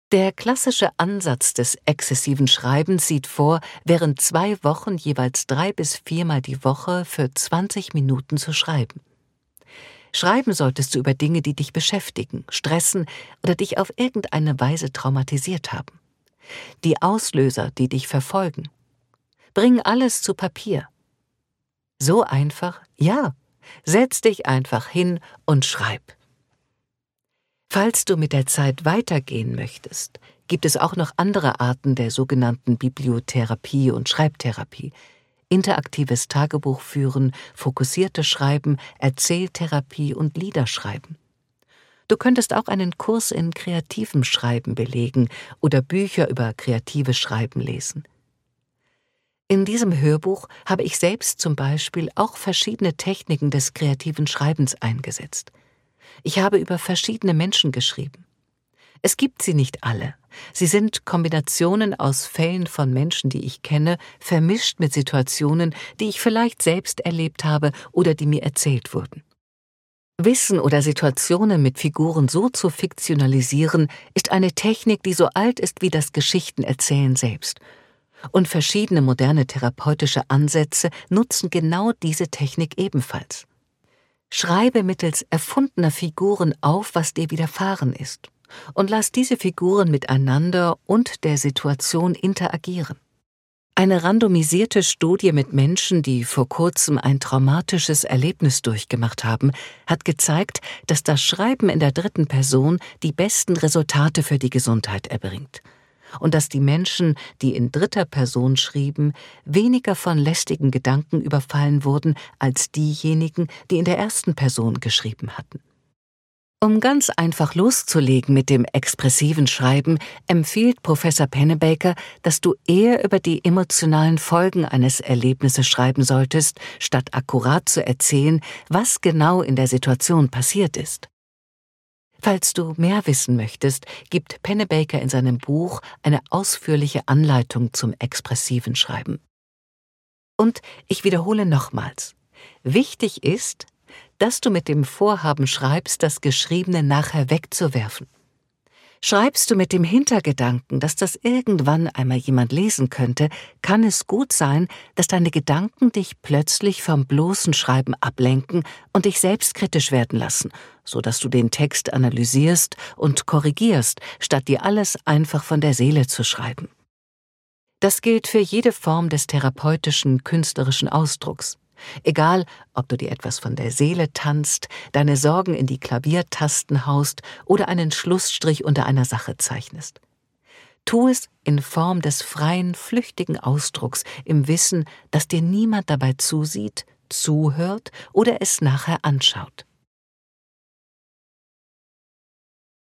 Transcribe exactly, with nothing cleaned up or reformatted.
Der klassische Ansatz des exzessiven Schreibens sieht vor, während zwei Wochen jeweils drei bis viermal die Woche für zwanzig Minuten zu schreiben. Schreiben solltest du über Dinge, die dich beschäftigen, stressen oder dich auf irgendeine Weise traumatisiert haben. Die Auslöser, die dich verfolgen. Bring alles zu Papier. So einfach? Ja. Setz dich einfach hin und schreib. Falls du mit der Zeit weitergehen möchtest, gibt es auch noch andere Arten der sogenannten Bibliotherapie und Schreibtherapie. Interaktives Tagebuch führen, fokussiertes Schreiben, Erzähltherapie und Liederschreiben. Du könntest auch einen Kurs in kreativem Schreiben belegen oder Bücher über kreatives Schreiben lesen. In diesem Hörbuch habe ich selbst zum Beispiel auch verschiedene Techniken des kreativen Schreibens eingesetzt. Ich habe über verschiedene Menschen geschrieben. Es gibt sie nicht alle. Sie sind Kombinationen aus Fällen von Menschen, die ich kenne, vermischt mit Situationen, die ich vielleicht selbst erlebt habe oder die mir erzählt wurden. Wissen oder Situationen mit Figuren so zu fiktionalisieren, ist eine Technik, die so alt ist wie das Geschichtenerzählen selbst. Und verschiedene moderne therapeutische Ansätze nutzen genau diese Technik ebenfalls. Schreibe mittels erfundener Figuren auf, was dir widerfahren ist, und lass diese Figuren miteinander und der Situation interagieren. Eine randomisierte Studie mit Menschen, die vor kurzem ein traumatisches Erlebnis durchgemacht haben, hat gezeigt, dass das Schreiben in der dritten Person die besten Resultate für die Gesundheit erbringt. Und dass die Menschen, die in dritter Person schrieben, weniger von lästigen Gedanken überfallen wurden als diejenigen, die in der ersten Person geschrieben hatten. Um ganz einfach loszulegen mit dem expressiven Schreiben, empfiehlt Professor Pennebaker, dass du eher über die emotionalen Folgen eines Erlebnisses schreiben solltest, statt akkurat zu erzählen, was genau in der Situation passiert ist. Falls du mehr wissen möchtest, gibt Pennebaker in seinem Buch eine ausführliche Anleitung zum expressiven Schreiben. Und ich wiederhole nochmals: Wichtig ist, dass du mit dem Vorhaben schreibst, das Geschriebene nachher wegzuwerfen. Schreibst du mit dem Hintergedanken, dass das irgendwann einmal jemand lesen könnte, kann es gut sein, dass deine Gedanken dich plötzlich vom bloßen Schreiben ablenken und dich selbstkritisch werden lassen, so dass du den Text analysierst und korrigierst, statt dir alles einfach von der Seele zu schreiben. Das gilt für jede Form des therapeutischen, künstlerischen Ausdrucks. Egal, ob du dir etwas von der Seele tanzt, deine Sorgen in die Klaviertasten haust oder einen Schlussstrich unter einer Sache zeichnest. Tu es in Form des freien, flüchtigen Ausdrucks, im Wissen, dass dir niemand dabei zusieht, zuhört oder es nachher anschaut.